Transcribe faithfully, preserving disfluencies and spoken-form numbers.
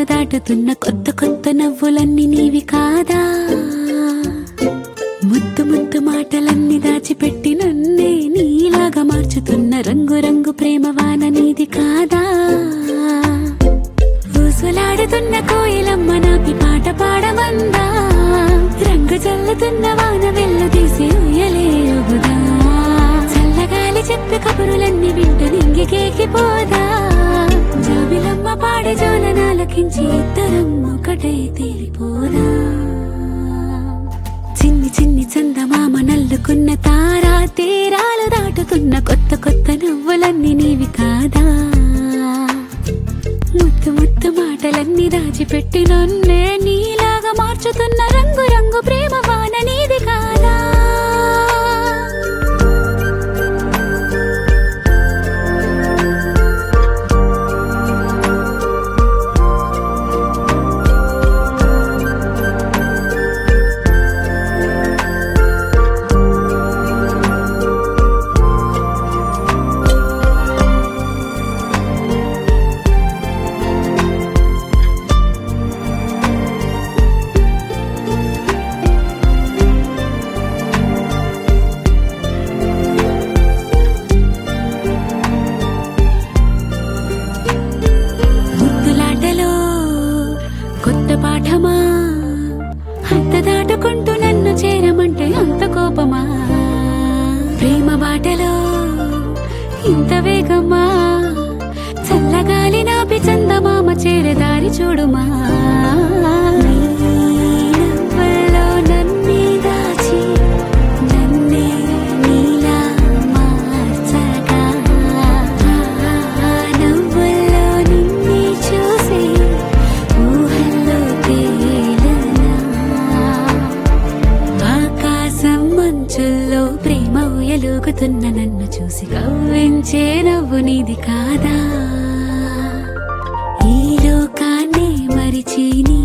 దాటుతున్న కొత్త కొత్త నవ్వులన్నీ నీవి కాదా? ముద్దు ముద్దు మాటలన్నీ దాచిపెట్టి నన్నే నీలాగా మార్చుతున్న రంగు రంగు ప్రేమ వాన నీది కాదా? ఊసులాడుతున్న కోయిలమ్మ నాపి పాట పాడమందా? రంగు చల్లుతున్న వాన వెళ్ళు తీసి ఉయ్యలేరుదా? చల్లగాలి చెప్పే కబురులన్నీ వింటూ నింగికేకిపోదా? జాబిలమ్మ పాడే జోలనాలకించి ఇద్దరం ఒకటై తేలిపోదా? చిన్ని చిన్ని చందమామ నల్లుకున్న తారా తీరాలు దాటుతున్న కొత్త కొత్త నవ్వులన్నీ నీవి కాదా? ముద్దు ముద్దు మాటలన్నీ దాచిపెట్టి నన్నే నీలాగా మార్చుతున్న రంగు రంగు ప్రేమ వాన నీది కాదా? పాఠమా అంత దాటుకుంటూ నన్ను చేరమంటే అంత కోపమా? ప్రేమ బాటలో ఇంత వేగమా? చల్లగాలి నాపి చందమామ చేరదారి చూడుమా? నన్నే దాచి నన్నే నీలా మార్చగా నవ్వుల్లో నిన్నే చూసి మంచుల్లో ప్రేమ ఉయలుగుతున్న నన్ను చూసి కవ్వించే నవ్వు నీది కాదా? ఈ లోకాన్నే మరిచి